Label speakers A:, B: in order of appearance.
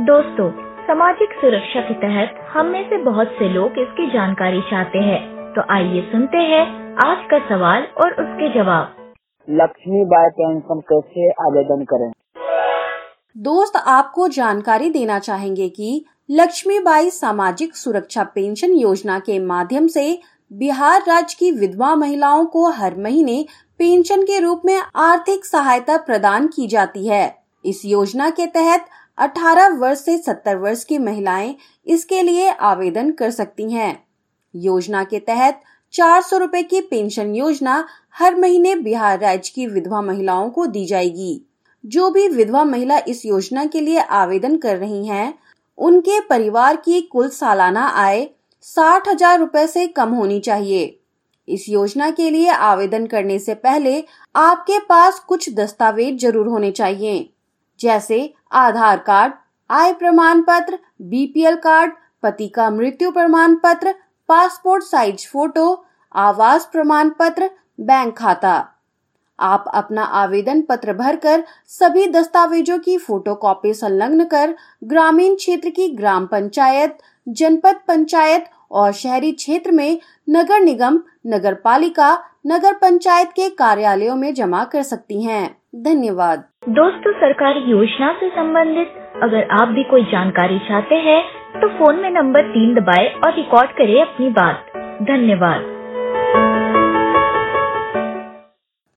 A: दोस्तों, सामाजिक सुरक्षा के तहत हम में से बहुत से लोग इसकी जानकारी चाहते हैं, तो आइए सुनते हैं आज का सवाल और उसके जवाब।
B: लक्ष्मीबाई पेंशन कैसे आवेदन करें?
C: दोस्त आपको जानकारी देना चाहेंगे कि लक्ष्मीबाई सामाजिक सुरक्षा पेंशन योजना के माध्यम से बिहार राज्य की विधवा महिलाओं को हर महीने पेंशन के रूप में आर्थिक सहायता प्रदान की जाती है। इस योजना के तहत 18 वर्ष से 70 वर्ष की महिलाएं इसके लिए आवेदन कर सकती हैं। योजना के तहत 400 रुपए की पेंशन योजना हर महीने बिहार राज्य की विधवा महिलाओं को दी जाएगी। जो भी विधवा महिला इस योजना के लिए आवेदन कर रही हैं, उनके परिवार की कुल सालाना आय 60,000 रुपए से कम होनी चाहिए। इस योजना के लिए आवेदन करने से पहले आपके पास कुछ दस्तावेज जरूर होने चाहिए, जैसे आधार कार्ड, आय प्रमाण पत्र, बीपीएल कार्ड, पति का मृत्यु प्रमाण पत्र, पासपोर्ट साइज फोटो, आवास प्रमाण पत्र, बैंक खाता। आप अपना आवेदन पत्र भरकर सभी दस्तावेजों की फोटोकॉपी संलग्न कर ग्रामीण क्षेत्र की ग्राम पंचायत, जनपद पंचायत और शहरी क्षेत्र में नगर निगम, नगर पालिका, नगर पंचायत के कार्यालयों में जमा कर सकती हैं। धन्यवाद।
A: दोस्तों, सरकारी योजना से संबंधित अगर आप भी कोई जानकारी चाहते हैं तो फोन में नंबर 3 दबाएं और रिकॉर्ड करें अपनी बात। धन्यवाद।